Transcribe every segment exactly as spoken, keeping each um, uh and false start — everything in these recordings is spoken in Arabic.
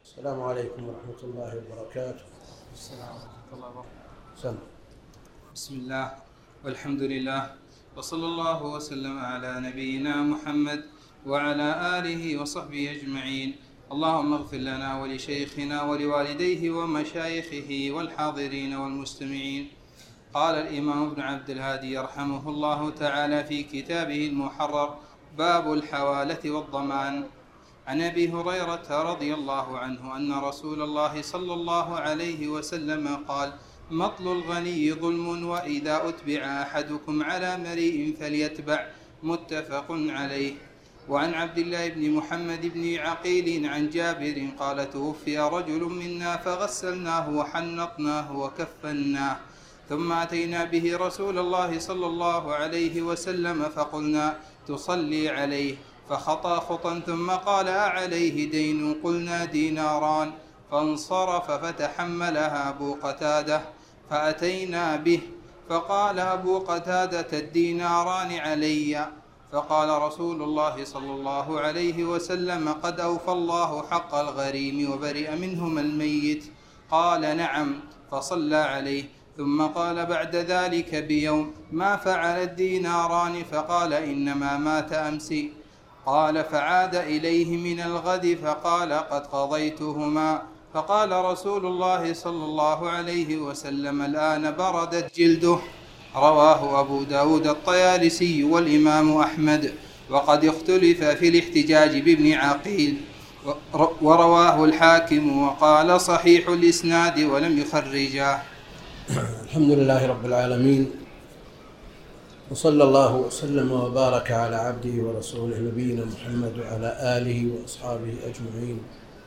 السلام عليكم ورحمة الله وبركاته. السلام ورحمة الله وبركاته. سلام. بسم الله والحمد لله وصلى الله وسلم على نبينا محمد وعلى آله وصحبه أجمعين. اللهم اغفر لنا ولشيخنا ولوالديه ومشايخه والحاضرين والمستمعين. قال الإمام ابن عبد الهادي يرحمه الله تعالى في كتابه المحرر: باب الحوالة والضمان. عن أبي هريرة رضي الله عنه أن رسول الله صلى الله عليه وسلم قال: مطل الغني ظلم، وإذا أتبع أحدكم على مريء فليتبع. متفق عليه. وعن عبد الله بن محمد بن عقيل عن جابر قال: توفي رجل منا فغسلناه وحنطناه وكفناه، ثم أتينا به رسول الله صلى الله عليه وسلم فقلنا: تصلي عليه؟ فخطى خطا ثم قال: أعليه دين؟ قلنا: ديناران. فانصرف فتحملها أبو قتادة فأتينا به فقال أبو قتادة: الديناران علي. فقال رسول الله صلى الله عليه وسلم: قد أوفى الله حق الغريم وبرئ منهما الميت. قال: نعم. فصلى عليه، ثم قال بعد ذلك بيوم: ما فعل الديناران؟ فقال: إنما مات أمس. قال: فعاد إليه من الغد فقال: قد قضيتهما. فقال رسول الله صلى الله عليه وسلم: الآن بردت جلده. رواه أبو داود الطيالسي والإمام أحمد، وقد اختلف في الاحتجاج بابن عقيل، ورواه الحاكم وقال: صحيح الإسناد ولم يخرجاه. الحمد لله رب العالمين، وصلى الله وسلم وبارك على عبده ورسوله نبينا محمد وعلى آله وأصحابه أجمعين.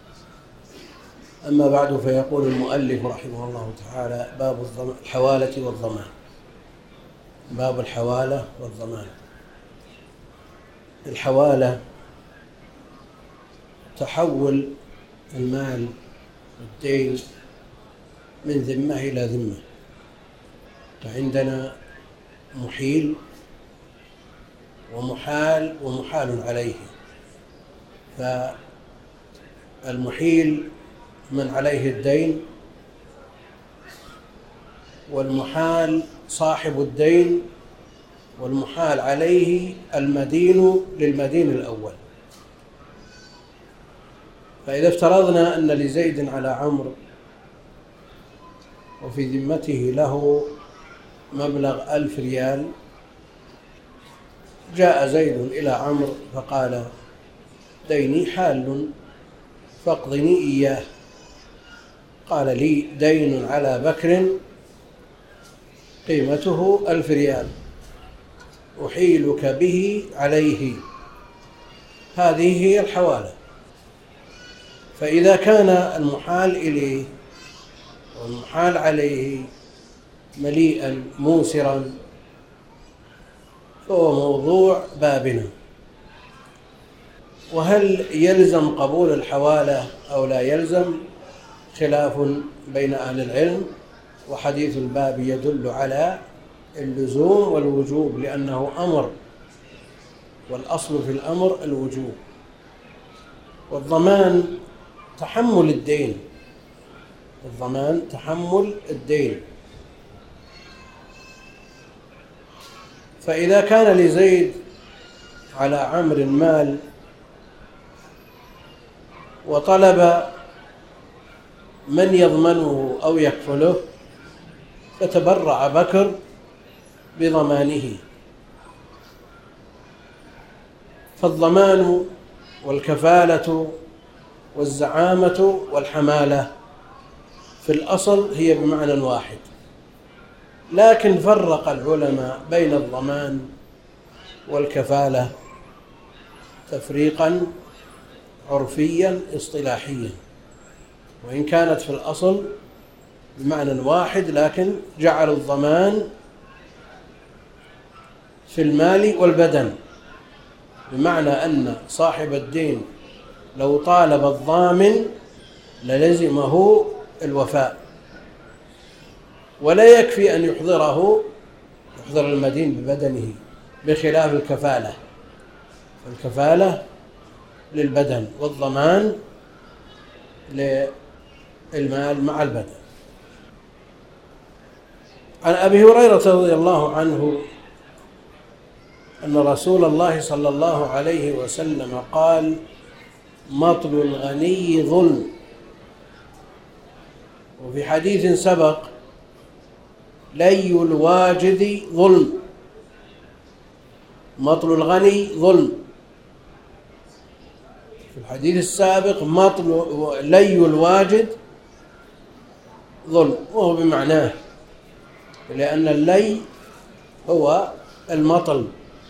أما بعد، فيقول المؤلف رحمه الله تعالى: باب الحوالة والضمان. باب الحوالة والضمان. الحوالة تحول المال والدين من ذمة إلى ذمة، فعندنا محيل ومحال ومحال عليه. فالمحيل من عليه الدين، والمحال صاحب الدين، والمحال عليه المدين للمدين الأول. فإذا افترضنا أن لزيد على عمرو وفي ذمته له مبلغ ألف ريال، جاء زيد إلى عمرو فقال: ديني حال فاقضني إياه. قال: لي دين على بكر قيمته ألف ريال أحيلك به عليه. هذه هي الحوالة. فإذا كان المحال إليه والمحال عليه مليئا موسرا فهو موضوع بابنا. وهل يلزم قبول الحوالة أو لا يلزم؟ خلاف بين أهل العلم، وحديث الباب يدل على اللزوم والوجوب، لأنه أمر، والأصل في الأمر الوجوب. والضمان تحمل الدين، الضمان تحمل الدين. فإذا كان لزيد على عمرو مال وطلب من يضمنه أو يكفله، فتبرع بكر بضمانه. فالضمان والكفالة والزعامة والحمالة في الأصل هي بمعنى واحد، لكن فرق العلماء بين الضمان والكفالة تفريقا عرفيا اصطلاحيا، وإن كانت في الأصل بمعنى واحد، لكن جعلوا الضمان في المال والبدن، بمعنى أن صاحب الدين لو طالب الضامن للزمه الوفاء، ولا يكفي أن يحضره يحضر المدين ببدنه، بخلاف الكفالة. فالكفالة للبدن، والضمان للمال مع البدن. عن أبي هريرة رضي الله عنه أن رسول الله صلى الله عليه وسلم قال: مطل الغني ظلم. وفي حديث سبق: لي الواجد ظلم. مطل الغني ظلم. في الحديث السابق: مطل لي الواجد ظلم، وهو بمعناه، لأن اللي هو المطل،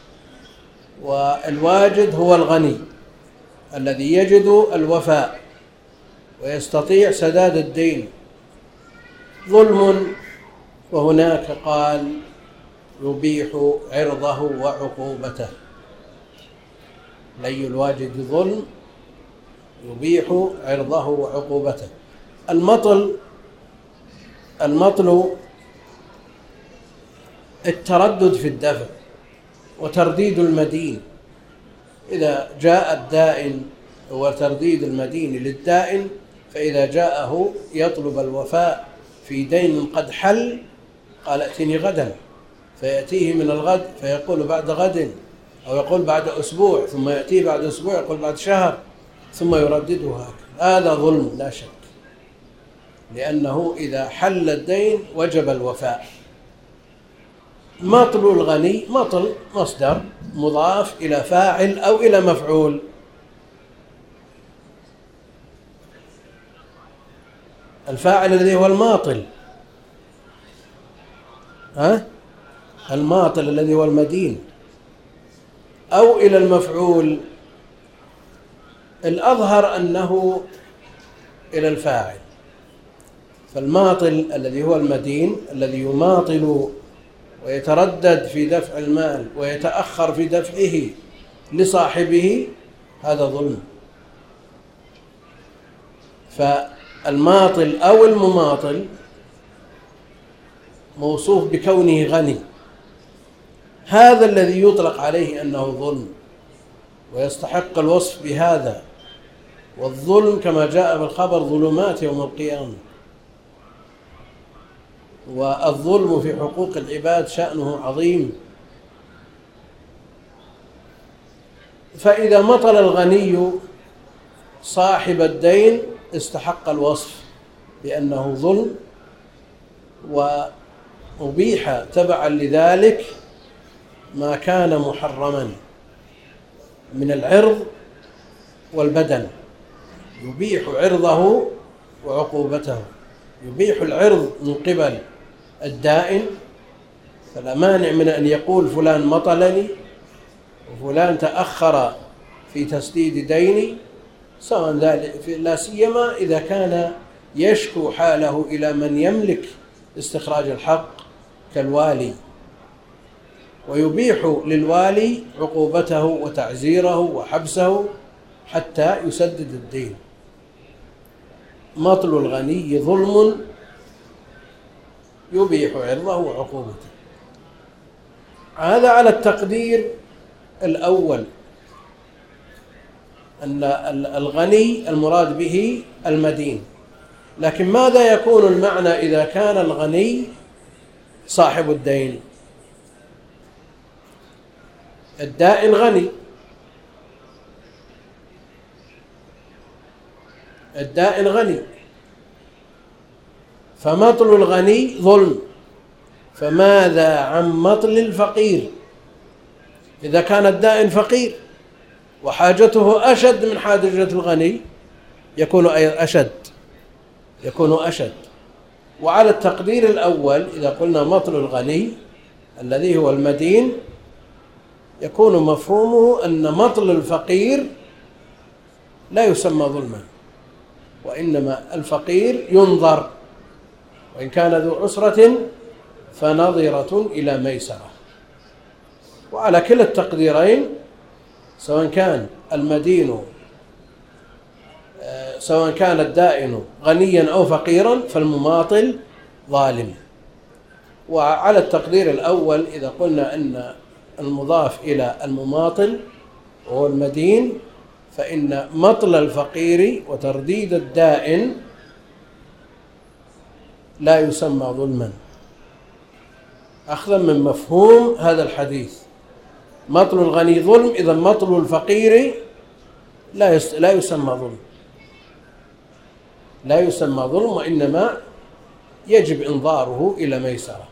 والواجد هو الغني الذي يجد الوفاء ويستطيع سداد الدين. ظلم، وهناك قال: يبيح عرضه وعقوبته. لي الواجد ظلم يبيح عرضه وعقوبته. المطل المطل التردد في الدفع وترديد المدين. إذا جاء الدائن هو ترديد المدين للدائن، فإذا جاءه يطلب الوفاء في دين قد حل قال: ائتني غدا، فيأتيه من الغد فيقول بعد غد، أو يقول بعد أسبوع، ثم يأتيه بعد أسبوع يقول بعد شهر، ثم يرددها. هذا ظلم لا شك، لأنه إذا حل الدين وجب الوفاء. مطل الغني، مطل مصدر مضاف إلى فاعل أو إلى مفعول. الفاعل الذي هو الماطل، ها؟ الماطل الذي هو المدين، أو إلى المفعول. الأظهر أنه إلى الفاعل. فالماطل الذي هو المدين الذي يماطل ويتردد في دفع المال ويتأخر في دفعه لصاحبه، هذا ظلم. فالماطل أو المماطل موصوف بكونه غني، هذا الذي يطلق عليه أنه ظلم ويستحق الوصف بهذا. والظلم كما جاء بالخبر ظلمات يوم القيامة. والظلم في حقوق العباد شأنه عظيم. فإذا مطل الغني صاحب الدين استحق الوصف بأنه ظلم، وأبيح تبعا لذلك ما كان محرما من العرض والبدن. يبيح عرضه وعقوبته. يبيح العرض من قبل الدائن، فلا مانع من أن يقول فلان مطلني وفلان تأخر في تسديد ديني، سواء ذلك، لا سيما إذا كان يشكو حاله إلى من يملك استخراج الحق كالوالي، ويبيح للوالي عقوبته وتعزيره وحبسه حتى يسدد الدين. مطل الغني ظلم يبيح عرضه وعقوبته. هذا على التقدير الأول، أن الغني المراد به المدين. لكن ماذا يكون المعنى إذا كان الغني صاحب الدين؟ الدائن غني، الدائن غني، فمطل الغني ظلم. فماذا عن مطل الفقير؟ إذا كان الدائن فقير وحاجته أشد من حاجة الغني يكون أشد يكون أشد. وعلى التقدير الأول إذا قلنا مطل الغني الذي هو المدين، يكون مفهومه أن مطل الفقير لا يسمى ظلما، وإنما الفقير ينظر، وإن كان ذو عسرة فنظرة إلى ميسرة. وعلى كلا التقديرين، سواء كان المدين سواء كان الدائن غنيا أو فقيرا، فالمماطل ظالم. وعلى التقدير الأول إذا قلنا أن المضاف إلى المماطل وهو المدين فإن مطل الفقير وترديد الدائن لا يسمى ظلما، أخذا من مفهوم هذا الحديث. مطل الغني ظلم، إذا مطل الفقير لا لا يسمى ظلم، لا يسمى ظلم، وإنما يجب إنظاره إلى ميسرة.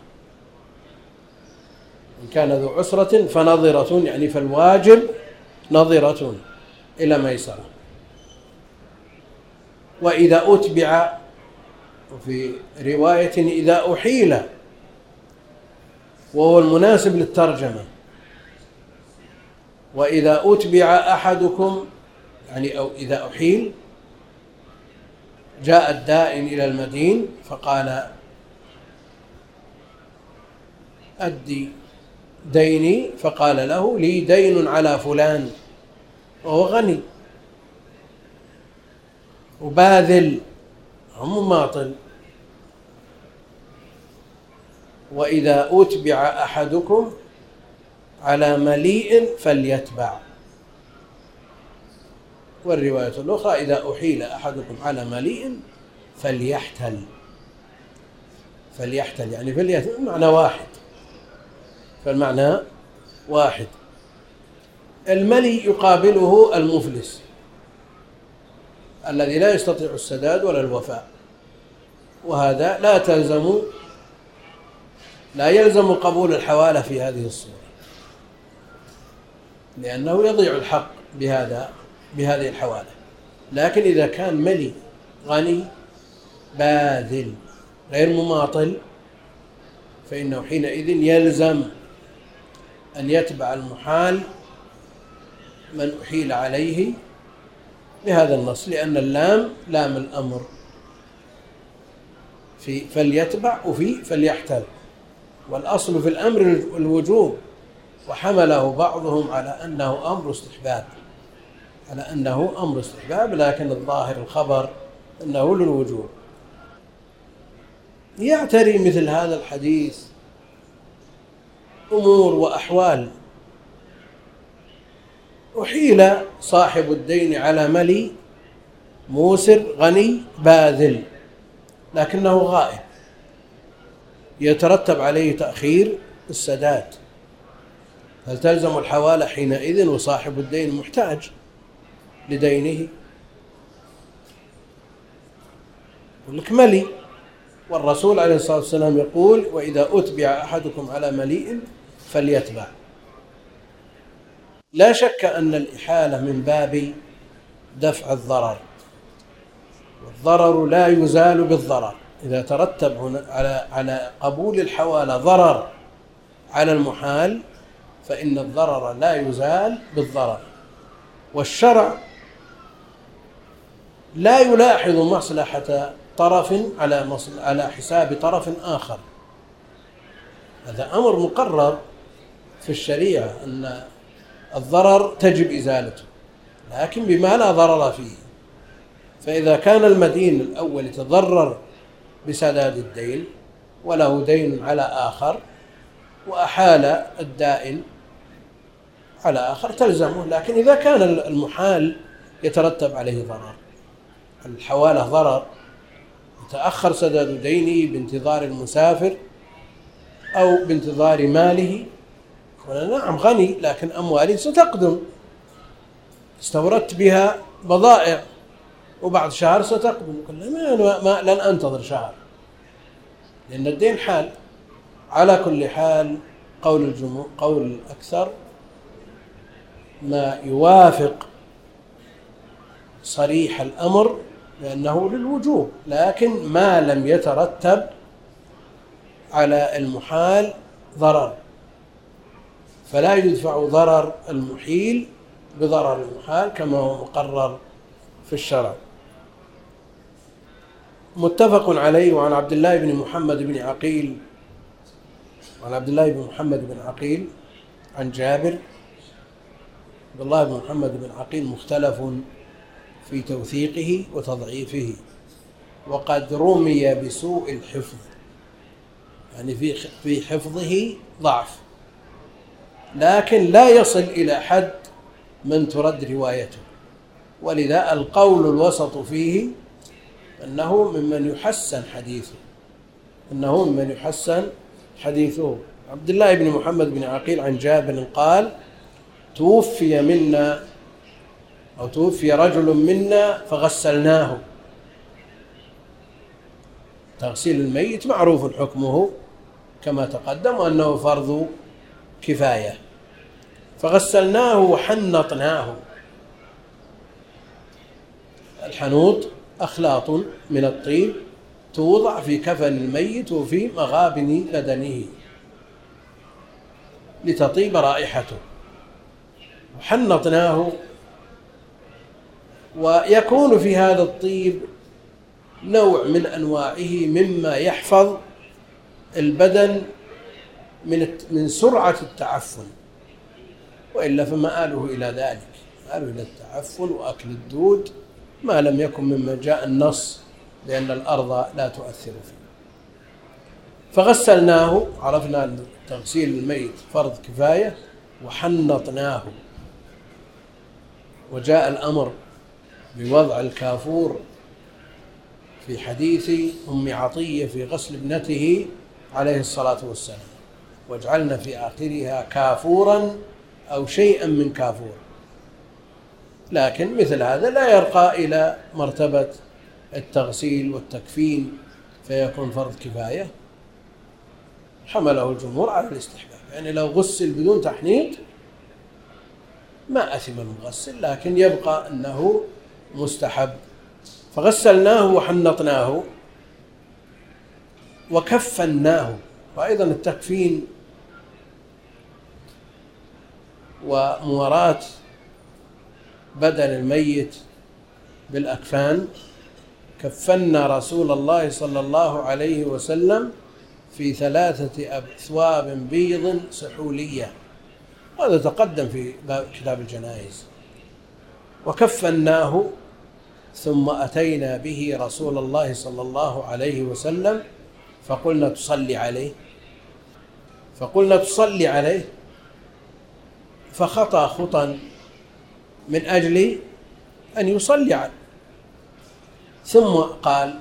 إن كان ذو عسرة فنظرة، يعني فالواجب نظرة إلى ميسرة. وإذا أتبع، وفي رواية إذا أحيل، وهو المناسب للترجمة، وإذا أتبع أحدكم، يعني أو إذا أحيل، جاء الدائن إلى المدين فقال أدي ديني، فقال له لي دين على فلان، وهو غني وباذل مماطل. وإذا أتبع أحدكم على مليء فليتبع. والرواية الأخرى إذا أحيل أحدكم على مليء فليحتل. فليحتل يعني فليحتل، المعنى واحد، فالمعنى واحد. الملي يقابله المفلس الذي لا يستطيع السداد ولا الوفاء، وهذا لا تلزم لا يلزم قبول الحوالة في هذه الصورة، لأنه يضيع الحق بهذا بهذه الحوالة. لكن إذا كان ملي غني باذل غير مماطل، فإنه حينئذ يلزم أن يتبع المحال من أحيل عليه بهذا النص، لأن اللام لام الأمر في فليتبع وفي فليحتل، والأصل في الأمر الوجوب، وحمله بعضهم على أنه أمر استحباب على أنه أمر استحباب لكن الظاهر الخبر أنه للوجوب. يعتري مثل هذا الحديث أمور وأحوال. أحيل صاحب الدين على ملي موسر غني باذل لكنه غائب، يترتب عليه تأخير السداد، هل تلزم الحوالة حينئذ وصاحب الدين محتاج لدينه؟ يقول لك ملي، والرسول عليه الصلاة والسلام يقول وإذا أتبع أحدكم على مليء فليتبع. لا شك أن الإحالة من باب دفع الضرر، والضرر لا يزال بالضرر. إذا ترتب هنا على على قبول الحوالة ضرر على المحال فإن الضرر لا يزال بالضرر. والشرع لا يلاحظ مصلحة طرف على على حساب طرف آخر، هذا أمر مقرر في الشريعة أن الضرر تجب إزالته، لكن بما لا ضرر فيه. فإذا كان المدين الأول يتضرر بسداد الدين وله دين على آخر وأحال الدائن على آخر تلزمه، لكن إذا كان المحال يترتب عليه ضرر، الحوالة ضرر، يتأخر سداد دينه بانتظار المسافر أو بانتظار ماله، نعم غني لكن أموالي ستقدم، استوردت بها بضائع وبعد شهر ستقدم، ما, ما لن أنتظر شهر لأن الدين حال. على كل حال قول الجمهور قول الأكثر ما يوافق صريح الأمر لأنه للوجوب، لكن ما لم يترتب على المحال ضرر، فلا يدفع ضرر المحيل بضرر المحال كما هو مقرر في الشرع. متفق عليه. وعن عبد الله بن محمد بن عقيل وعن عبد الله بن محمد بن عقيل عن جابر. عبد الله بن محمد بن عقيل مختلف في توثيقه وتضعيفه، وقد رمي بسوء الحفظ، يعني في في حفظه ضعف، لكن لا يصل إلى حد من ترد روايته، ولذا القول الوسط فيه أنه ممن يحسن حديثه أنه ممن يحسن حديثه. عبد الله بن محمد بن عقيل عن جابر قال: توفي منا أو توفي رجل منا فغسلناه. تغسيل الميت معروف حكمه كما تقدم أنه فرض كفاية، فغسلناه وحنطناه. الحنوط أخلاط من الطيب توضع في كفن الميت وفي مغابن بدنه لتطيب رائحته. وحنطناه، ويكون في هذا الطيب نوع من أنواعه مما يحفظ البدن من من سرعة التعفن، وإلا فمآله إلى ذلك، مآله إلى التعفن وأكل الدود ما لم يكن مما جاء النص لأن الأرض لا تؤثر فيه. فغسلناه، عرفنا أن تغسيل الميت فرض كفاية، وحنطناه. وجاء الأمر بوضع الكافور في حديث أم عطية في غسل ابنته عليه الصلاة والسلام: واجعلنا في آخرها كافورا أو شيئا من كافور. لكن مثل هذا لا يرقى إلى مرتبة التغسيل والتكفين فيكون فرض كفاية، حمله الجمهور على الاستحباب. يعني لو غسل بدون تحنيط ما أثم المغسل، لكن يبقى أنه مستحب. فغسلناه وحنطناه وكفناه. وأيضا التكفين ومواراة بدن الميت بالأكفان. كفنا رسول الله صلى الله عليه وسلم في ثلاثة أثواب بيض سحولية، هذا تقدم في كتاب الجنائز. وكفناه ثم أتينا به رسول الله صلى الله عليه وسلم فقلنا تصلي عليه فقلنا تصلي عليه فخطى خطا من أجل أن يصلي عليه، ثم قال: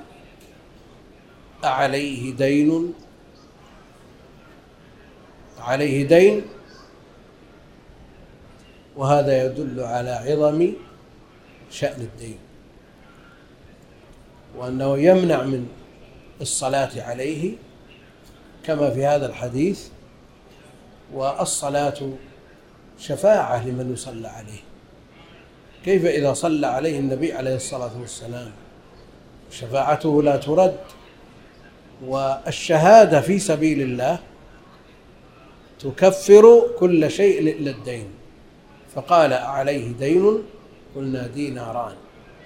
أعليه دين عليه دين. وهذا يدل على عظم شأن الدين، وأنه يمنع من الصلاة عليه كما في هذا الحديث. والصلاة شفاعة لمن يصلى عليه، كيف إذا صلى عليه النبي عليه الصلاة والسلام؟ شفاعته لا ترد. والشهادة في سبيل الله تكفر كل شيء إلا الدين. فقال: عليه دين، قلنا ديناران،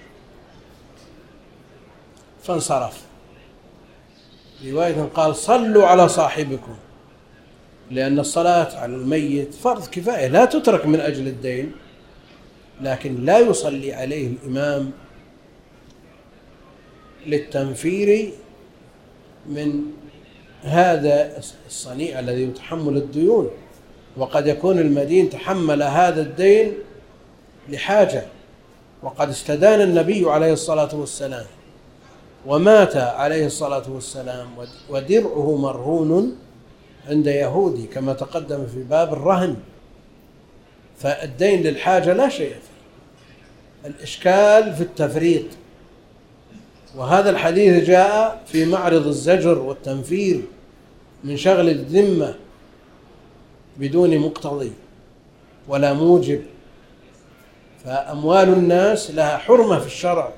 فانصرف. رواية قال: صلوا على صاحبكم، لأن الصلاة على الميت فرض كفاية لا تترك من أجل الدين، لكن لا يصلي عليه الإمام للتنفير من هذا الصنيع الذي يتحمل الديون. وقد يكون المدين تحمل هذا الدين لحاجة، وقد استدان النبي عليه الصلاة والسلام ومات عليه الصلاة والسلام ودرعه مرهون عند يهودي كما تقدم في باب الرهن. فالدين للحاجة لا شيء فيه، الإشكال في التفريط. وهذا الحديث جاء في معرض الزجر والتنفير من شغل الذمة بدون مقتضي ولا موجب. فأموال الناس لها حرمة في الشرع،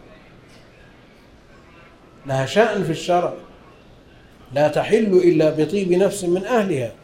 لها شأن في الشرع، لا تحل إلا بطيب نفس من أهلها.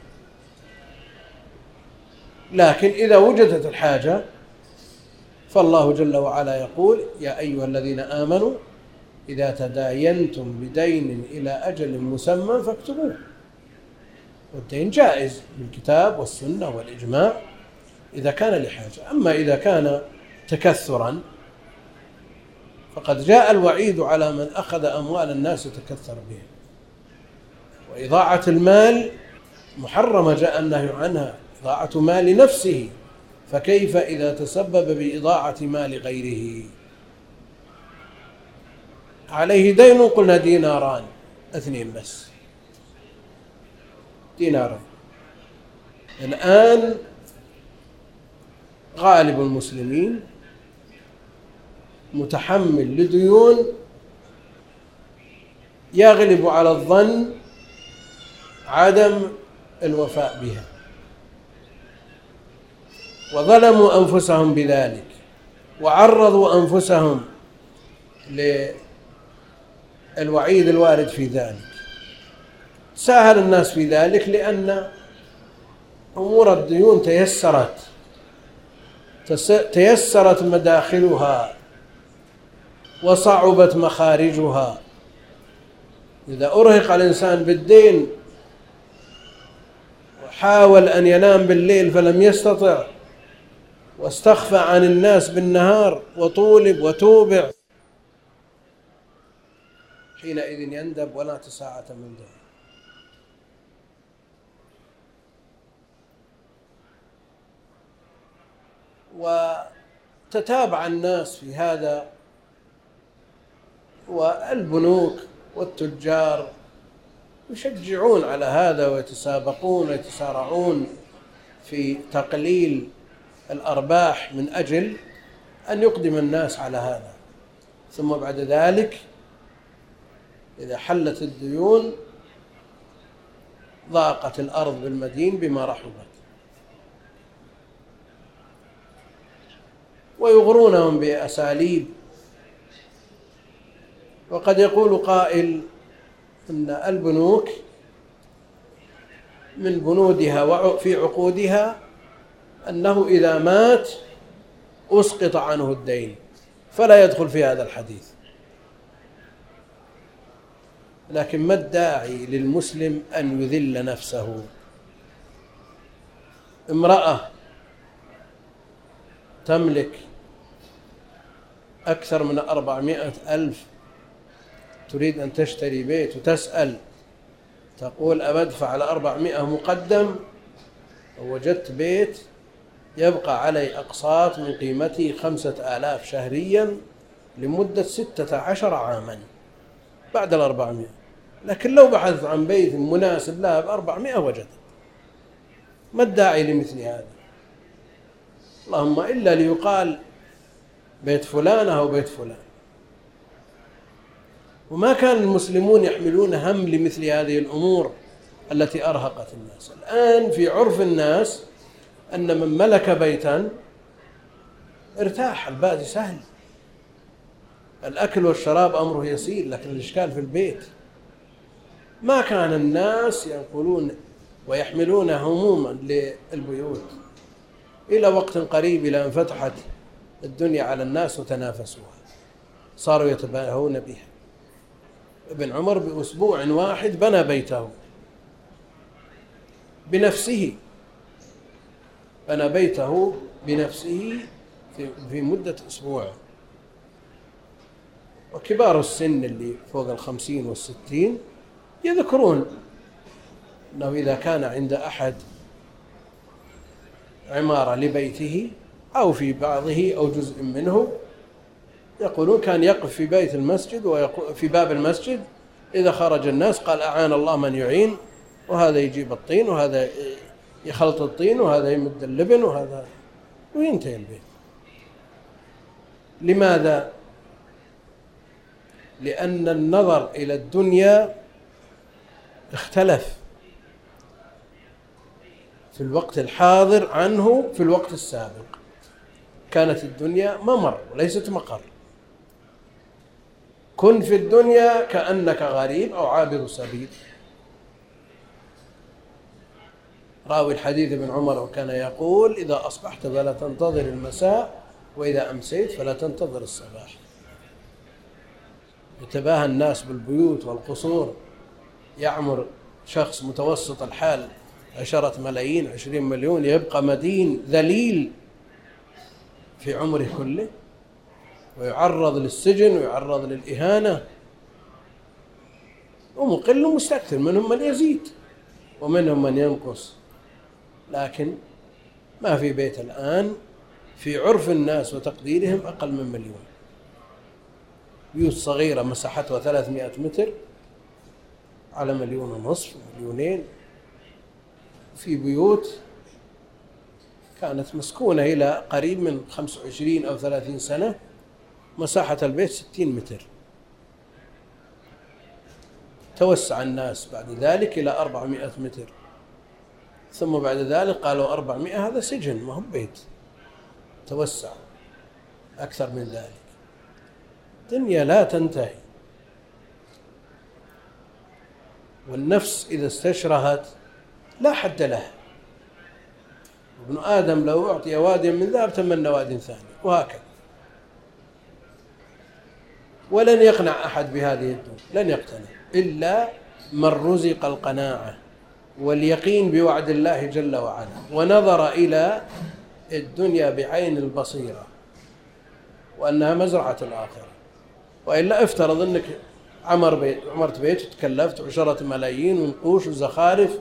لكن إذا وجدت الحاجة فالله جل وعلا يقول: يا أيها الذين آمنوا إذا تداينتم بدين إلى أجل مسمى فاكتبوه. والدين جائز بالكتاب والسنة والإجماع إذا كان لحاجة. أما إذا كان تكثرا فقد جاء الوعيد على من أخذ أموال الناس يتكثر بها. وإضاعة المال محرمة، جاء النهي عنها، إضاعة مال نفسه، فكيف إذا تسبب بإضاعة مال غيره؟ عليه دين قلنا ديناران، اثنين بس، ديناران. الآن غالب المسلمين متحمل لديون يغلب على الظن عدم الوفاء بها، وظلموا أنفسهم بذلك وعرضوا أنفسهم للوعيد الوارد في ذلك. ساهل الناس في ذلك لأن أمور الديون تيسرت تيسرت مداخلها وصعبت مخارجها. إذا أرهق الإنسان بالدين وحاول أن ينام بالليل فلم يستطع، واستخفى عن الناس بالنهار وطولب وتوبع، حينئذ يندب ولا ساعة من ذلك. وتتابع الناس في هذا، والبنوك والتجار يشجعون على هذا ويتسابقون ويتسارعون في تقليل الأرباح من أجل أن يقدم الناس على هذا. ثم بعد ذلك إذا حلت الديون ضاقت الأرض بالمدين بما رحبت، ويغرونهم بأساليب. وقد يقول قائل أن البنوك من بنودها وفي عقودها أنه إذا مات أسقط عنه الدين، فلا يدخل في هذا الحديث. لكن ما الداعي للمسلم أن يذل نفسه؟ امرأة تملك أكثر من أربعمائة ألف تريد أن تشتري بيت وتسأل، تقول أبدفع على أربعمائة مقدم ووجدت بيت يبقى علي أقساط من قيمته خمسة آلاف شهريا لمدة ستة عشر عاما بعد الأربعمائة. لكن لو بحثت عن بيت مناسب لها بأربعمائة وجدت. ما الداعي لمثل هذا؟ اللهم إلا ليقال بيت فلان أو بيت فلان. وما كان المسلمون يحملون هم لمثل هذه الأمور التي أرهقت الناس. الآن في عرف الناس أن من ملك بيتا ارتاح، الباقي سهل، الأكل والشراب أمره يسير، لكن الإشكال في البيت. ما كان الناس ينقلون ويحملون هموما للبيوت إلى وقت قريب، إلى أن فتحت الدنيا على الناس وتنافسوها، صاروا يتباهون بها. ابن عمر بأسبوع واحد بنى بيته بنفسه، بنى بيته بنفسه في مدة أسبوع. وكبار السن اللي فوق الخمسين والستين يذكرون أنه إذا كان عند أحد عمارة لبيته أو في بعضه أو جزء منه، يقولون كان يقف في بيت المسجد وفي باب المسجد، إذا خرج الناس قال أعان الله من يعين، وهذا يجيب الطين وهذا يخلط الطين وهذا يمد اللبن وهذا، وينتهي البيت. لماذا؟ لأن النظر إلى الدنيا اختلف في الوقت الحاضر عنه في الوقت السابق. كانت الدنيا ممر وليست مقر. كن في الدنيا كأنك غريب أو عابر سبيل. راوي الحديث ابن عمر وكان يقول إذا أصبحت فلا تنتظر المساء، وإذا أمسيت فلا تنتظر الصباح. يتباهى الناس بالبيوت والقصور، يعمر شخص متوسط الحال عشرة ملايين عشرين مليون، يبقى مدين ذليل في عمره كله، ويعرض للسجن ويعرض للإهانة. ومقل ومستكثر، منهم من يزيد ومنهم من ينقص. لكن ما في بيت الآن في عرف الناس وتقديرهم أقل من مليون. بيوت صغيرة مساحتها ثلاثمائة متر على مليون ونصف مليونين. في بيوت كانت مسكونة إلى قريب من خمسة وعشرين أو ثلاثين سنة، مساحة البيت ستين متر. توسع الناس بعد ذلك إلى أربعمائة متر، ثم بعد ذلك قالوا أربعمائة هذا سجن ما هو بيت، توسع أكثر من ذلك. الدنيا لا تنتهي، والنفس إذا استشرهت لا حد لها. ابن آدم لو أعطي واديا من ذهب تمنى واد ثاني، وهكذا. ولن يقنع أحد بهذه الدنيا، لن يقتنع إلا من رزق القناعة واليقين بوعد الله جل وعلا، ونظر إلى الدنيا بعين البصيرة وأنها مزرعة الآخرة. وإلا افترض أنك عمر بيت عمرت بيت وتكلفت عشرة ملايين ونقوش وزخارف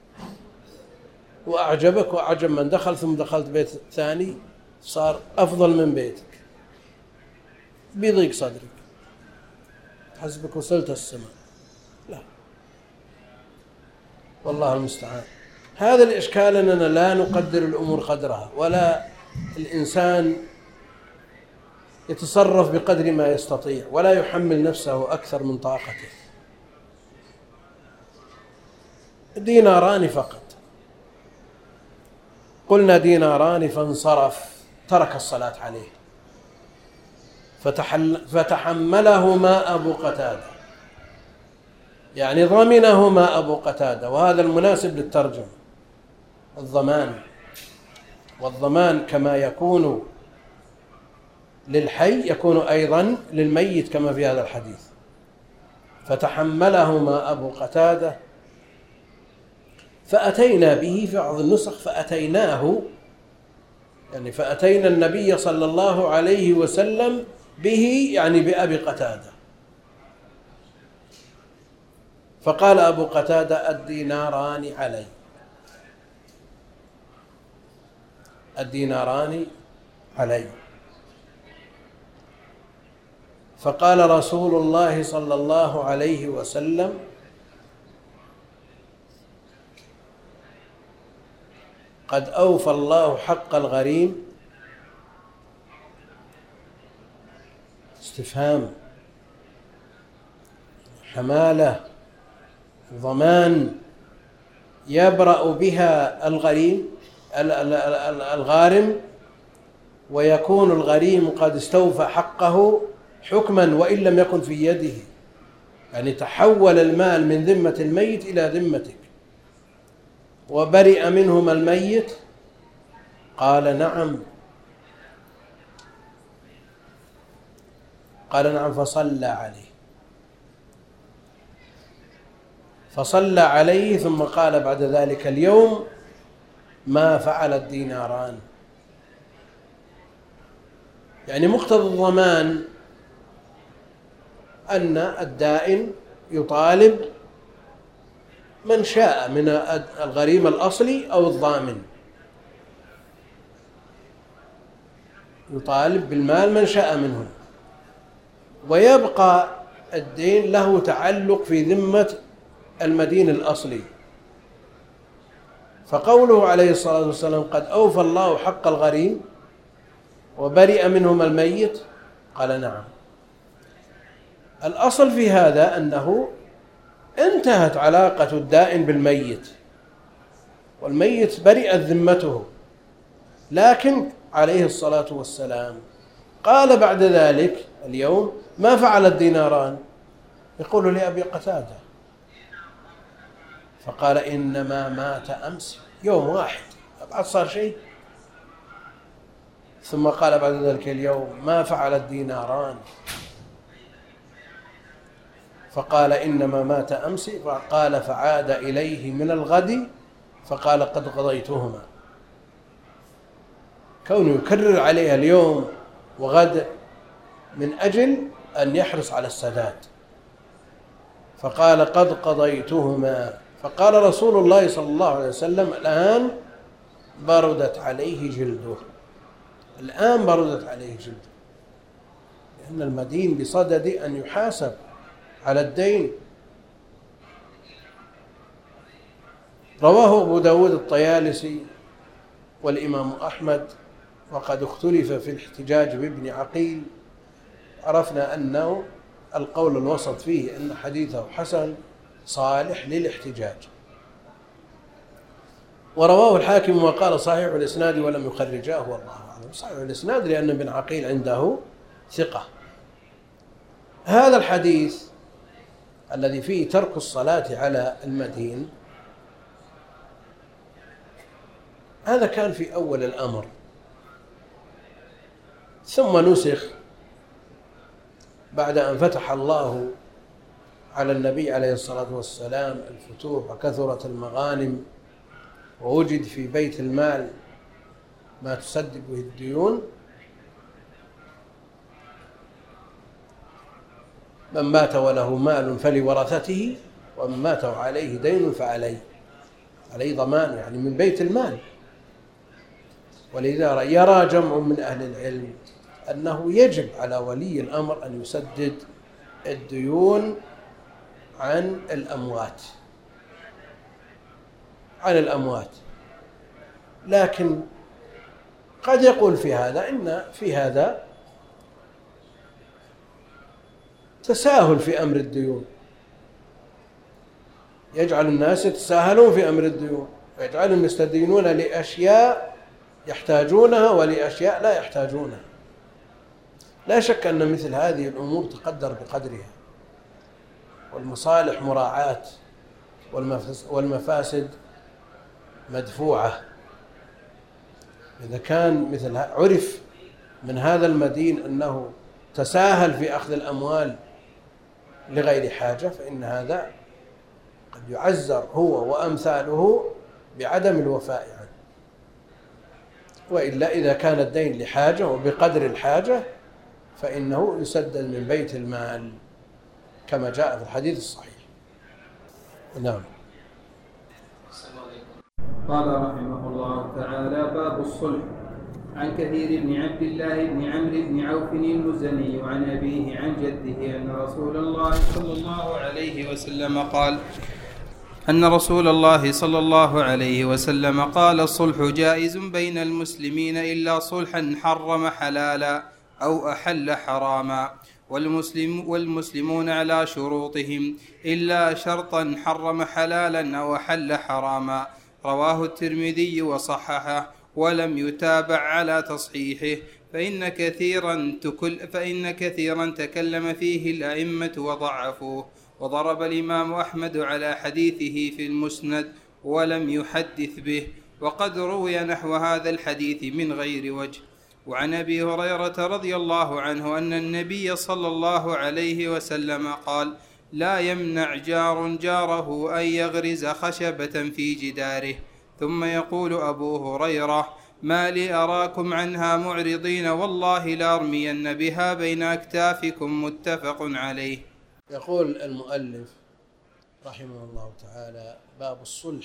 وأعجبك وأعجب من دخل، ثم دخلت بيت ثاني صار أفضل من بيتك، بيضيق صدرك، حسبك وصلت السماء. لا، والله المستعان. هذا الإشكال أننا لا نقدر الأمور قدرها، ولا الإنسان يتصرف بقدر ما يستطيع، ولا يحمل نفسه أكثر من طاقته. ديناران فقط، قلنا ديناران فانصرف، ترك الصلاة عليه، فتحملهما أبو قتادة، يعني ضمنهما أبو قتادة، وهذا المناسب للترجمة، الضمان. والضمان كما يكون للحي يكون أيضا للميت كما في هذا الحديث. فتحملهما أبو قتادة فأتينا به، في بعض النسخ فأتيناه، يعني فأتينا النبي صلى الله عليه وسلم به، يعني بأبي قتادة. فقال أبو قتادة الديناران علي، الديناران علي. فقال رسول الله صلى الله عليه وسلم قد أوفى الله حق الغريم. استفهام، حمالة، ضمان يبرأ بها الغريم الغارم، ويكون الغريم قد استوفى حقه حكما وإن لم يكن في يده، يعني تحول المال من ذمة الميت إلى ذمتك. وبرئ منهما الميت؟ قال نعم. قال نعم. فصلى عليه فصلى عليه ثم قال بعد ذلك اليوم ما فعل الديناران. يعني مقتضى الضمان أن الدائن يطالب من شاء من الغريم الأصلي أو الضامن، يطالب بالمال من شاء منهم، ويبقى الدين له تعلق في ذمة المدين الأصلي. فقوله عليه الصلاة والسلام قد أوفى الله حق الغريم وبرئ منهما الميت، قال نعم. الأصل في هذا أنه انتهت علاقة الدائن بالميت، والميت برئت ذمته، لكن عليه الصلاة والسلام قال بعد ذلك اليوم ما فعل الديناران؟ يقول لأبي قتادة، فقال إنما مات أمس، يوم واحد بعد صار شيء. ثم قال بعد ذلك اليوم ما فعل الديناران؟ فقال إنما مات أمس. فقال فعاد إليه من الغد فقال قد قضيتهما. كونه يكرر عليها اليوم وغد من أجل أن يحرص على السداد. فقال قد قضيتهما. فقال رسول الله صلى الله عليه وسلم الآن بردت عليه جلده، الآن بردت عليه جلده، إن المدين بصدد أن يحاسب على الدين. رواه أبو داود الطيالسي والإمام أحمد، وقد اختلف في الاحتجاج بابن عقيل. عرفنا أنه القول الوسط فيه أن حديثه حسن صالح للاحتجاج. ورواه الحاكم وقال صحيح الإسناد ولم يخرجاه، والله أعلم. صحيح الإسناد لأن ابن عقيل عنده ثقة. هذا الحديث الذي فيه ترك الصلاة على المدين هذا كان في أول الأمر، ثم نسخ بعد أن فتح الله على النبي عليه الصلاة والسلام الفتوح وكثرت المغانم ووجد في بيت المال ما تسدد به الديون. من مات وله مال فلورثته، ومن مات وعليه دين فعليه، عليه ضمان، يعني من بيت المال. ولذا يرى جمع من أهل العلم أنه يجب على ولي الأمر أن يسدد الديون عن الأموات عن الأموات لكن قد يقول في هذا إن في هذا تساهل في أمر الديون، يجعل الناس يتساهلون في أمر الديون ويجعلهم يستدينون لأشياء يحتاجونها ولأشياء لا يحتاجونها. لا شك أن مثل هذه الأمور تقدر بقدرها، والمصالح مراعاة والمفاسد مدفوعة. إذا كان مثل عرف من هذا المدين أنه تساهل في أخذ الأموال لغير حاجة، فإن هذا قد يعزر هو وأمثاله بعدم الوفاء عنه. وإلا إذا كان الدين لحاجة وبقدر الحاجة فإنه يسدد من بيت المال كما جاء في الحديث الصحيح. نعم. قال رحمه الله تعالى: باب الصلح. عن كثير بن عبد الله بن عمرو بن عوف المزني عن أبيه عن جده أن رسول الله صلى الله عليه وسلم قال أن رسول الله صلى الله عليه وسلم قال: الصلح جائز بين المسلمين إلا صلحا حرم حلالا أو أحل حراما، والمسلم والمسلمون على شروطهم إلا شرطا حرم حلالا أو أحل حراما. رواه الترمذي وصححه ولم يتابع على تصحيحه، فإن كثيرا, تكل فإن كثيرا تكلم فيه الأئمة وضعفوه. وضرب الإمام أحمد على حديثه في المسند ولم يحدث به، وقد روي نحو هذا الحديث من غير وجه. وعن أبي هريرة رضي الله عنه أن النبي صلى الله عليه وسلم قال: لا يمنع جار جاره أن يغرز خشبة في جداره. ثم يقول أبو هريرة: ما لي أراكم عنها معرضين، والله لأرمين بها بين أكتافكم. متفق عليه. يقول المؤلف رحمه الله تعالى: باب الصلح.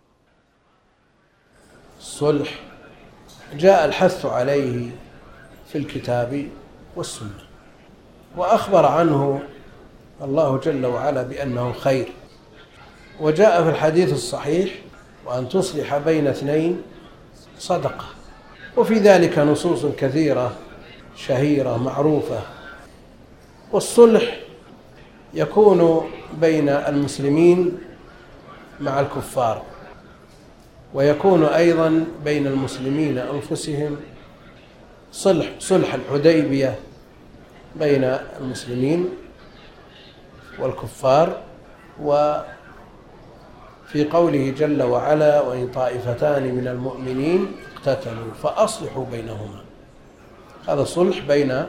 الصلح جاء الحث عليه في الكتاب والسنة، وأخبر عنه الله جل وعلا بأنه خير. وجاء في الحديث الصحيح: وأن تصلح بين اثنين صدقة. وفي ذلك نصوص كثيرة شهيرة معروفة. والصلح يكون بين المسلمين مع الكفار، ويكون أيضا بين المسلمين أنفسهم. صلح صلح الحديبية بين المسلمين والكفار، وفي قوله جل وعلا: وإن طائفتان من المؤمنين اقتتلوا فأصلحوا بينهما. هذا صلح بين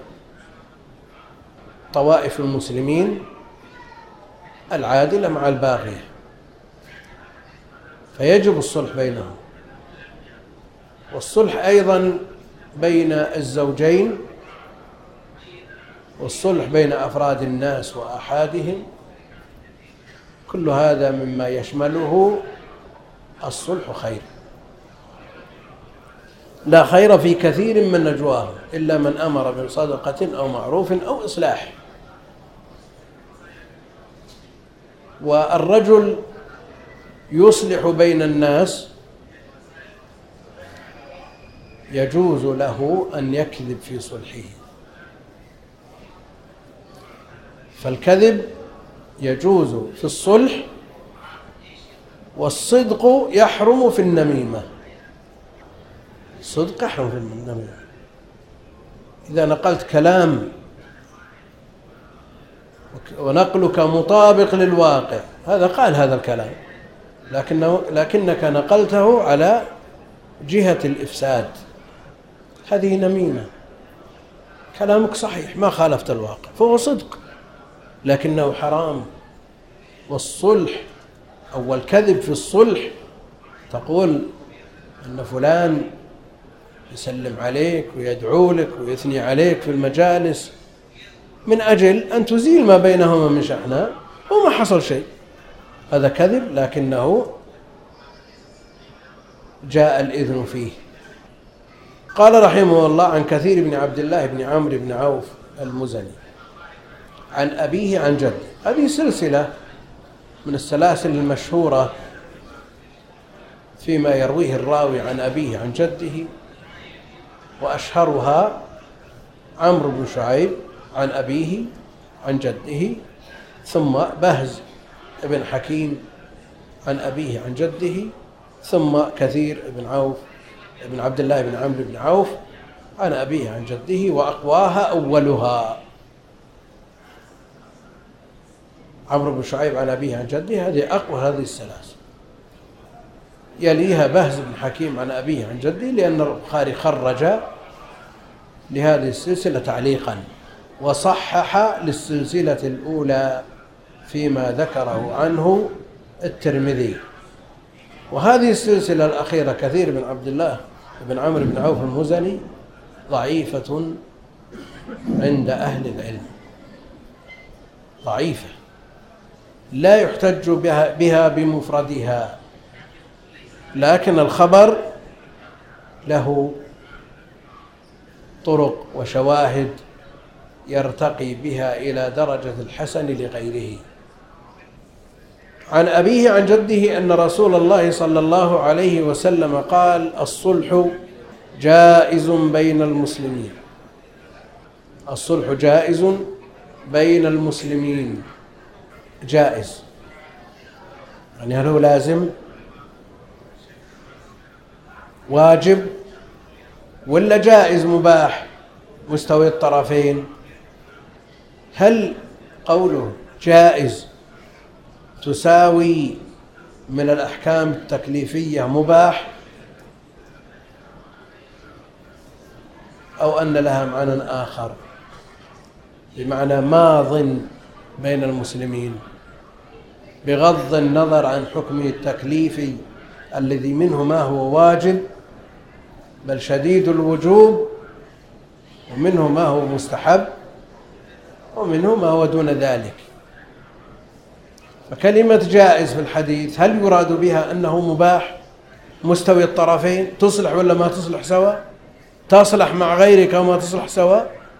طوائف المسلمين العادلة مع الباغية، فيجب الصلح بينهم. والصلح أيضا بين الزوجين، والصلح بين أفراد الناس وآحادهم، كل هذا مما يشمله الصلح خير. لا خير في كثير من نجواهم إلا من أمر بصدقة أو معروف أو إصلاح. والرجل يصلح بين الناس يجوز له أن يكذب في صلحه، فالكذب يجوز في الصلح، والصدق يحرم في النميمة. الصدق يحرم في النميمة. إذا نقلت كلام ونقلك مطابق للواقع، هذا قال هذا الكلام لكنه لكنك نقلته على جهة الإفساد، هذه نميمة. كلامك صحيح ما خالفت الواقع فهو صدق لكنه حرام. والصلح أو الكذب في الصلح تقول أن فلان يسلم عليك ويدعو لك ويثني عليك في المجالس من أجل أن تزيل ما بينهما من شحناء وما حصل شيء، هذا كذب لكنه جاء الإذن فيه. قال رحمه الله عن كثير بن عبد الله بن عمرو بن عوف المزني عن أبيه عن جده. هذه سلسلة من السلاسل المشهورة فيما يرويه الراوي عن أبيه عن جده، وأشهرها عمرو بن شعيب عن أبيه عن جده، ثم بهز بن حكيم عن أبيه عن جده، ثم كثير بن عوف بن عبد الله بن عمرو بن عوف عن أبيه عن جده، وأقواها أولها عمرو بن شعيب عن أبيه عن جده، هذه أقوى هذه السلاسل. يليها بهز بن حكيم عن أبيه عن جده، لأن البخاري خرج لهذه السلسلة تعليقا وصحح للسلسلة الأولى فيما ذكره عنه الترمذي. وهذه السلسلة الأخيرة كثير بن عبد الله بن عمرو بن عوف المزني ضعيفة عند أهل العلم، ضعيفة لا يحتج بها, بها بمفردها، لكن الخبر له طرق وشواهد يرتقي بها إلى درجة الحسن لغيره. عن أبيه عن جده أن رسول الله صلى الله عليه وسلم قال: الصلح جائز بين المسلمين. الصلح جائز بين المسلمين، جائز يعني هل هو لازم واجب ولا جائز مباح مستوي الطرفين؟ هل قوله جائز تساوي من الأحكام التكليفية مباح، أو أن لها معنى آخر بمعنى ماض بين المسلمين بغض النظر عن حكمه التكليفي الذي منه ما هو واجب بل شديد الوجوب، ومنه ما هو مستحب، ومنه ما هو دون ذلك. فكلمة جائز في الحديث هل يراد بها أنه مباح مستوي الطرفين، تصلح ولا ما تصلح سوا، تصلح مع غيرك وما تصلح سوا؟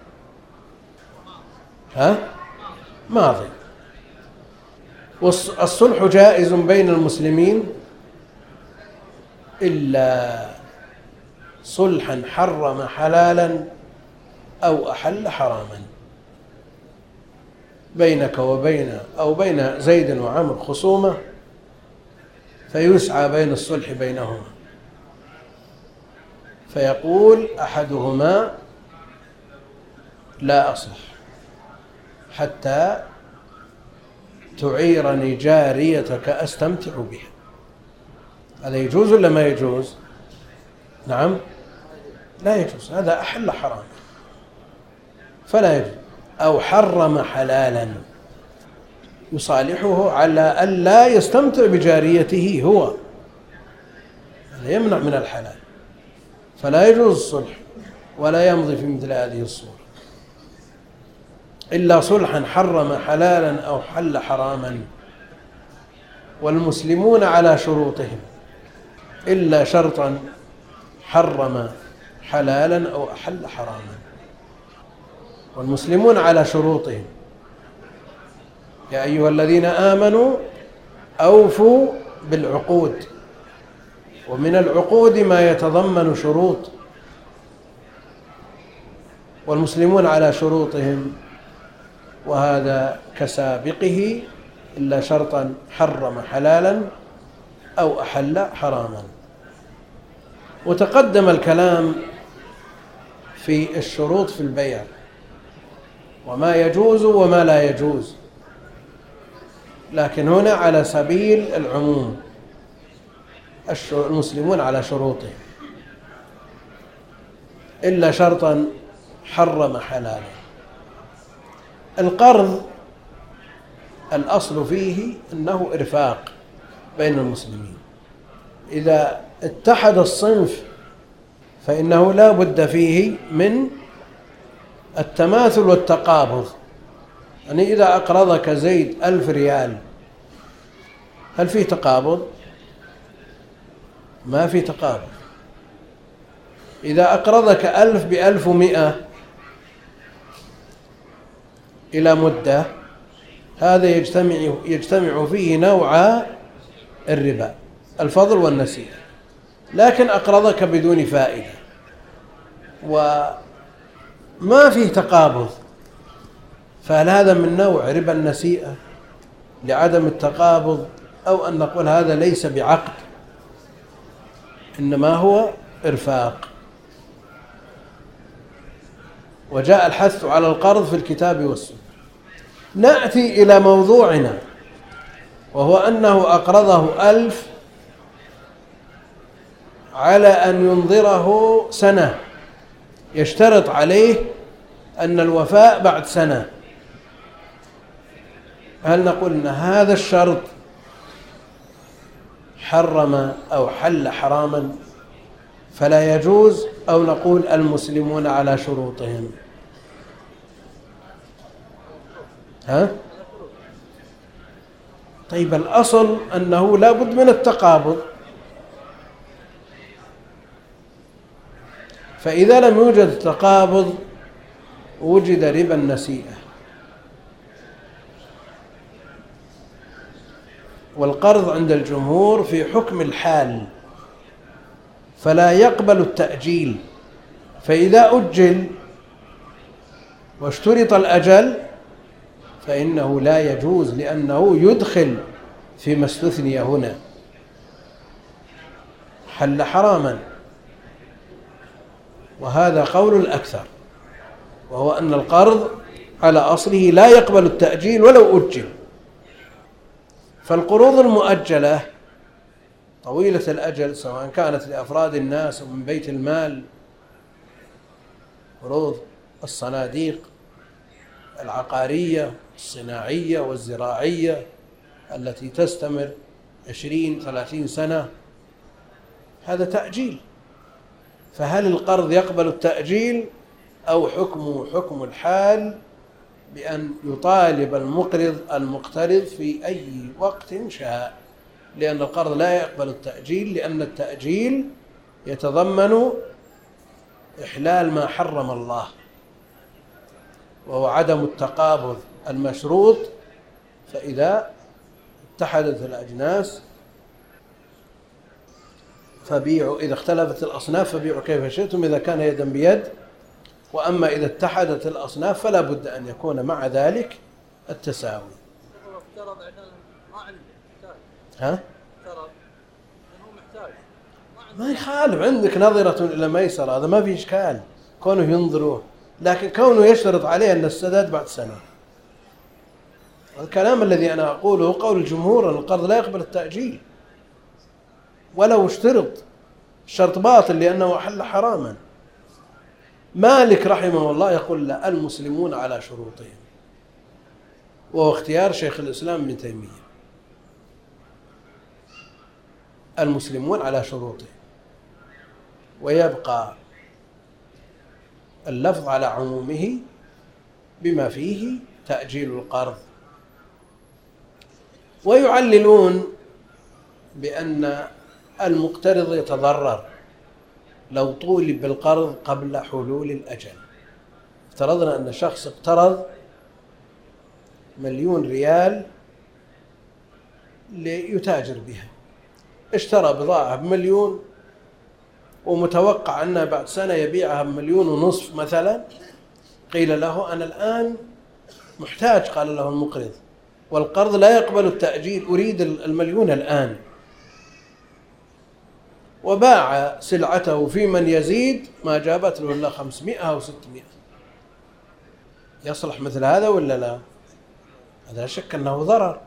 ها؟ ماضي. والصلح جائز بين المسلمين إلا صلحا حرم حلالا أو أحل حراما، بينك وبين أو بين زيد وعمر خصومة فيسعى بين الصلح بينهما، فيقول أحدهما: لا أصلح حتى تعيرني جاريتك أستمتع بها. هذا يجوز ولا ما يجوز؟ نعم لا يجوز، هذا أحل حرام فلا يجوز. أو حرم حلالا يصالحه على ألا يستمتع بجاريته هو، هذا يمنع من الحلال، فلا يجوز الصلح ولا يمضي في مثل هذه الصورة إلا صلحا حرم حلالا أو حل حراما. والمسلمون على شروطهم إلا شرطا حرم حلالا أو أحل حراما. والمسلمون على شروطهم. يا أيها الذين آمنوا أوفوا بالعقود، ومن العقود ما يتضمن شروط، والمسلمون على شروطهم، وهذا كسابقه إلا شرطا حرم حلالا أو أحل حراما. وتقدم الكلام في الشروط في البيع وما يجوز وما لا يجوز، لكن هنا على سبيل العموم المسلمون على شروطهم إلا شرطا حرم حلالا. القرض الأصل فيه أنه إرفاق بين المسلمين. إذا اتحد الصنف فإنه لا بد فيه من التماثل والتقابض. يعني إذا أقرضك زيد ألف ريال هل فيه تقابض؟ ما في تقابض. إذا أقرضك ألف بألف ومئة إلى مدة هذا يجتمع يجتمع فيه نوع الربا، الفضل والنسيئة. لكن أقرضك بدون فائدة وما فيه تقابض، فهل هذا من نوع ربا النسيئة لعدم التقابض، أو أن نقول هذا ليس بعقد إنما هو إرفاق؟ وجاء الحث على القرض في الكتاب والسنة. نأتي إلى موضوعنا، وهو أنه أقرضه ألف على أن ينظره سنة، يشترط عليه أن الوفاء بعد سنة. هل نقول أن هذا الشرط حرم أو حل حراما فلا يجوز، أو نقول المسلمون على شروطهم؟ ها؟ طيب الأصل أنه لا بد من التقابض، فإذا لم يوجد تقابض وجد ربا النسيئة. والقرض عند الجمهور في حكم الحال فلا يقبل التأجيل، فإذا أجل واشترط الأجل فإنه لا يجوز، لأنه يدخل فيما استثني هنا، حل حراما. وهذا قول الأكثر، وهو أن القرض على أصله لا يقبل التأجيل ولو أجل. فالقروض المؤجلة طويلة الأجل سواء كانت لأفراد الناس أو من بيت المال، قروض الصناديق العقارية الصناعية والزراعية التي تستمر عشرين ثلاثين سنة، هذا تأجيل. فهل القرض يقبل التأجيل أو حكمه حكم الحال بأن يطالب المقرض المقترض في أي وقت شاء؟ لأن القرض لا يقبل التأجيل، لأن التأجيل يتضمن إحلال ما حرم الله، وهو عدم التقابض المشروط. فإذا اتحدت الأجناس فبيعوا، إذا اختلفت الأصناف فبيعوا كيف شئتم إذا كان يدا بيد. وأما إذا اتحدت الأصناف فلا بد أن يكون مع ذلك التساوي. ها؟ ما يخالف، عندك نظرة إلى ميسر، هذا ما في إشكال كونه ينظروه، لكن كونه يشترط عليه أن السداد بعد سنة. الكلام الذي أنا أقوله قول الجمهور أن القرض لا يقبل التأجيل ولو اشترط، الشرط باطل لأنه أحل حراما. مالك رحمه الله يقول لا، المسلمون على شروطهم، وهو اختيار شيخ الإسلام ابن تيمية. المسلمون على شروطهم، ويبقى اللفظ على عمومه بما فيه تأجيل القرض. ويعللون بأن المقترض يتضرر لو طولب بالقرض قبل حلول الأجل. افترضنا أن شخص اقترض مليون ريال ليتاجر بها، اشترى بضاعة بمليون ومتوقع أنه بعد سنة يبيعها بمليون ونصف مثلا. قيل له أنا الآن محتاج، قال له المقرض، والقرض لا يقبل التأجيل، أريد المليون الآن. وباع سلعته في من يزيد ما جابت له إلا خمسمائة أو ستمائة. يصلح مثل هذا ولا لا؟ هذا لا شك أنه ضرر.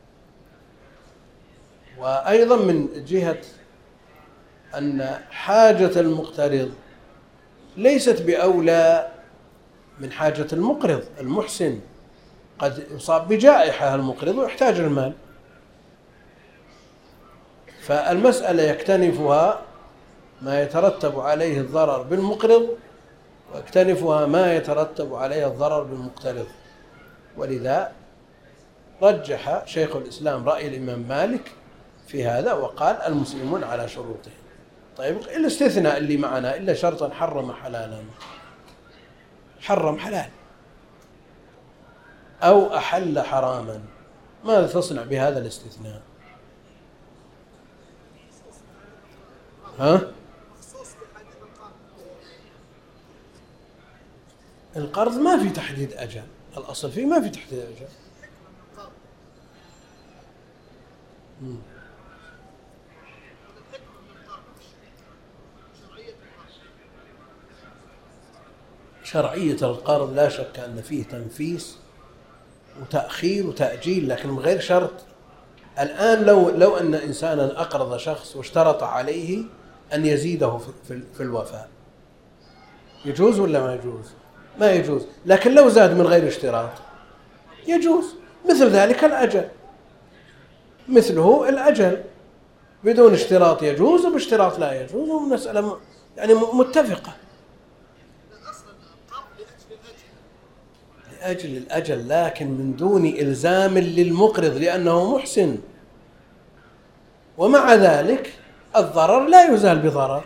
وأيضا من جهة أن حاجة المقترض ليست بأولى من حاجة المقرض المحسن. قد يصاب بجائحة المقرض ويحتاج المال، فالمسألة يكتنفها ما يترتب عليه الضرر بالمقرض، ويكتنفها ما يترتب عليه الضرر بالمقترض. ولذا رجح شيخ الإسلام رأي الإمام مالك في هذا وقال المسلمون على شروطهم. طيب الاستثناء اللي معنا إلا شرطا حرم حلالا، حرم حلال أو أحل حراما، ماذا تصنع بهذا الاستثناء؟ ها؟ القرض ما في تحديد أجل، الأصل فيه ما في تحديد أجل. مم. شرعية القرض لا شك أن فيه تنفيس وتأخير وتأجيل، لكن من غير شرط. الآن لو لو أن إنسانا أقرض شخص واشترط عليه أن يزيده في في الوفاء، يجوز ولا ما يجوز؟ ما يجوز. لكن لو زاد من غير اشتراط يجوز. مثل ذلك الأجل، مثله الأجل بدون اشتراط يجوز وباشتراط لا يجوز، ومسألة يعني متفقة. لأجل الأجل لكن من دون إلزام للمقرض لأنه محسن، ومع ذلك الضرر لا يزال بضرر.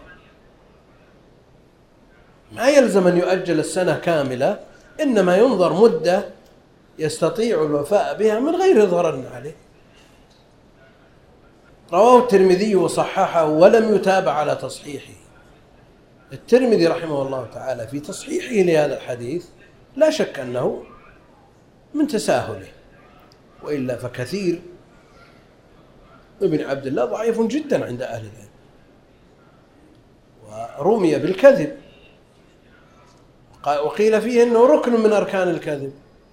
ما يلزم أن يؤجل السنة كاملة، إنما ينظر مدة يستطيع الوفاء بها من غير ضرر عليه. رواه الترمذي وصححه ولم يتابع على تصحيحه. الترمذي رحمه الله تعالى في تصحيحه لهذا الحديث لا شك أنه من تساهله، وإلا فكثير ابن عبد الله ضعيف جدا عند أهل العلم، ورمي بالكذب، وقيل فيه أنه ركن من أركان الكذب.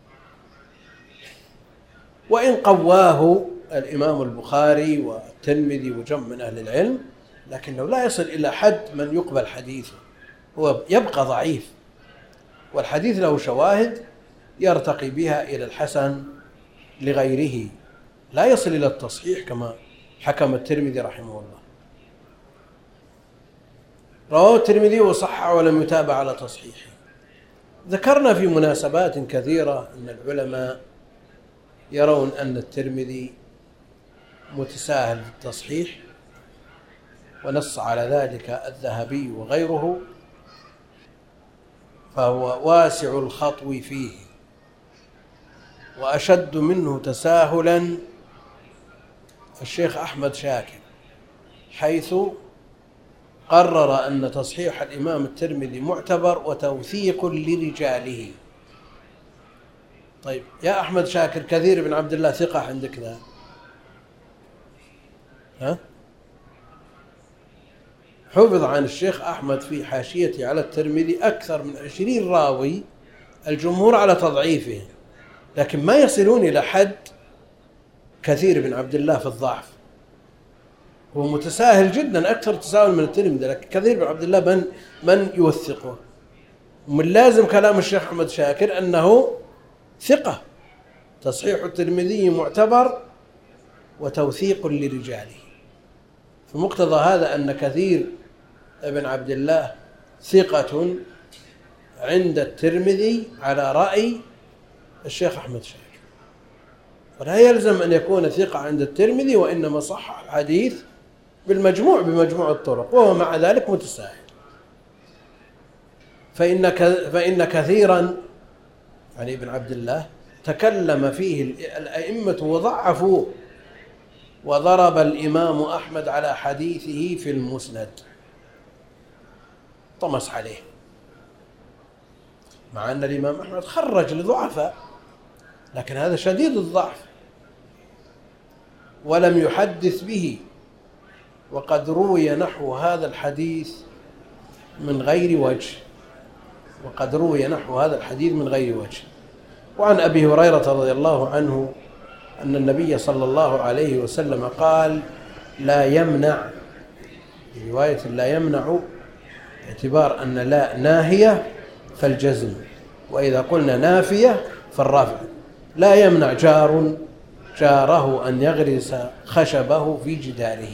وإن قواه الإمام البخاري والترمذي وجمع من أهل العلم، لكنه لا يصل إلى حد من يقبل حديثه، هو يبقى ضعيف، والحديث له شواهد يرتقي بها إلى الحسن لغيره، لا يصل إلى التصحيح كما حكم الترمذي رحمه الله. رواه الترمذي وصححه ولم يتابع على تصحيحه. ذكرنا في مناسبات كثيرة أن العلماء يرون أن الترمذي متساهل في التصحيح، ونص على ذلك الذهبي وغيره، فهو واسع الخطو فيه. وأشد منه تساهلا الشيخ أحمد شاكر، حيث قرر أن تصحيح الإمام الترمذي معتبر وتوثيق لرجاله. طيب يا أحمد شاكر، كثير بن عبد الله ثقة عندك ذا؟ ها؟ حفظ عن الشيخ أحمد في حاشيته على الترمذي أكثر من عشرين راوي، الجمهور على تضعيفه، لكن ما يصلون إلى حد كثير بن عبد الله في الضعف. هو متساهل جدا، أكثر تساهل من الترمذي، لكن كثير بن عبد الله من من يوثقه. ومن لازم كلام الشيخ أحمد شاكر أنه ثقة. تصحيح الترمذي معتبر وتوثيق لرجاله. في مقتضى هذا أن كثير بن عبد الله ثقة عند الترمذي على رأي الشيخ أحمد شاكر، ولا يلزم أن يكون ثقة عند الترمذي، وإنما صح الحديث بالمجموع بمجموع الطرق، وهو مع ذلك متساهل. فإن فإن كثيرا يعني ابن عبد الله تكلم فيه الأئمة وضعفوه، وضرب الإمام أحمد على حديثه في المسند، طمس عليه، مع أن الإمام أحمد خرج لضعفاء، لكن هذا شديد الضعف ولم يحدث به، وقد روي نحو هذا الحديث من غير وجه وقد روي نحو هذا الحديث من غير وجه. وعن أبي هريرة رضي الله عنه أن النبي صلى الله عليه وسلم قال: لا يمنع، في رواية لا يمنع باعتبار أن لا ناهية فالجزم، وإذا قلنا نافية فالرفع. لا يمنع جار جاره أن يغرس خشبه في جداره.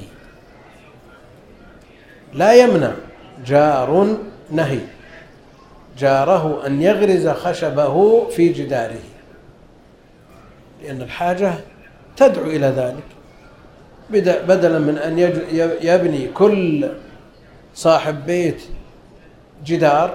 لا يمنع جار نهي جاره أن يغرز خشبه في جداره، لأن الحاجة تدعو إلى ذلك، بدلا من أن يبني كل صاحب بيت جدار،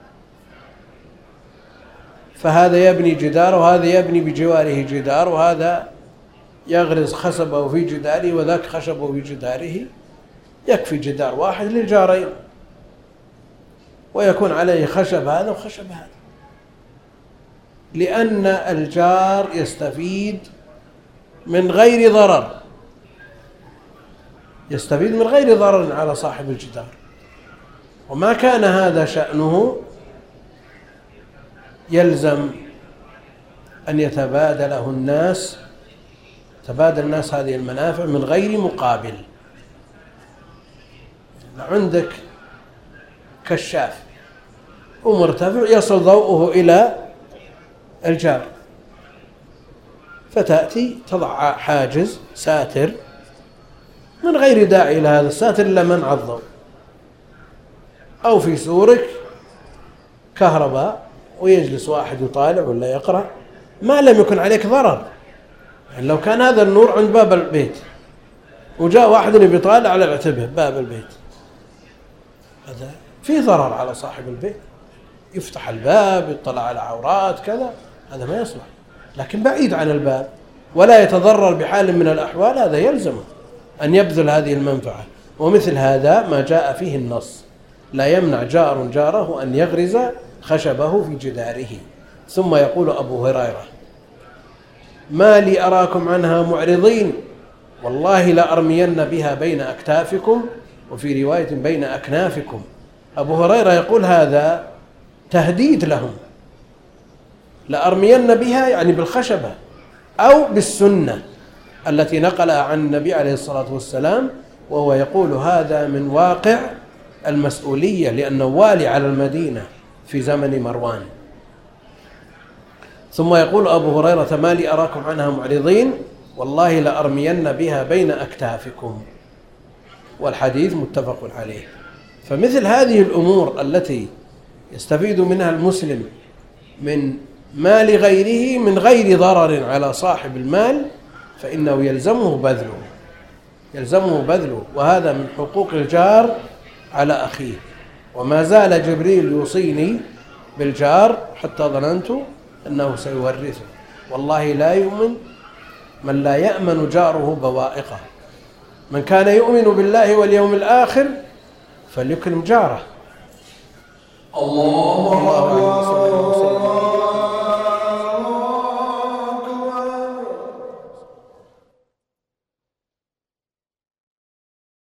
فهذا يبني جدار وهذا يبني بجواره جدار، وهذا يغرز خشبه في جداره وذاك خشبه في جداره، يكفي جدار واحد للجارين ويكون عليه خشب هذا وخشب هذا، لأن الجار يستفيد من غير ضرر يستفيد من غير ضرر على صاحب الجدار. وما كان هذا شأنه يلزم أن يتبادله الناس تبادل الناس هذه المنافع من غير مقابل. عندك كشاف ومرتفع يصل ضوءه إلى الجار، فتأتي تضع حاجز ساتر من غير داعي إلى هذا الساتر إلا منع الضوء، أو في سورك كهرباء ويجلس واحد يطالع ولا يقرأ، ما لم يكن عليك ضرر. يعني لو كان هذا النور عند باب البيت وجاء واحد اللي بيطالع على العتبة باب البيت، هذا فيه ضرر على صاحب البيت، يفتح الباب يطلع على عورات كذا، هذا ما يصلح. لكن بعيد عن الباب ولا يتضرر بحال من الأحوال، هذا يلزمه أن يبذل هذه المنفعة. ومثل هذا ما جاء فيه النص: لا يمنع جار جاره أن يغرز خشبه في جداره. ثم يقول أبو هريرة: ما لي أراكم عنها معرضين، والله لأرمين بها بين أكتافكم، وفي رواية بين أكنافكم. أبو هريرة يقول هذا تهديد لهم، لأرمين بها يعني بالخشبة أو بالسنة التي نقلها عن النبي عليه الصلاة والسلام، وهو يقول هذا من واقع المسؤولية، لأنه والي على المدينة في زمن مروان. ثم يقول أبو هريرة: ما لي أراكم عنها معرضين، والله لأرمين بها بين أكتافكم. والحديث متفق عليه. فمثل هذه الأمور التي يستفيد منها المسلم من مال غيره من غير ضرر على صاحب المال، فإنه يلزمه بذله يلزمه بذله وهذا من حقوق الجار على أخيه. وما زال جبريل يوصيني بالجار حتى ظننت أنه سيورثه. والله لا يؤمن من لا يأمن جاره بوائقه. من كان يؤمن بالله واليوم الآخر فليكرم جاره. الله أكبر.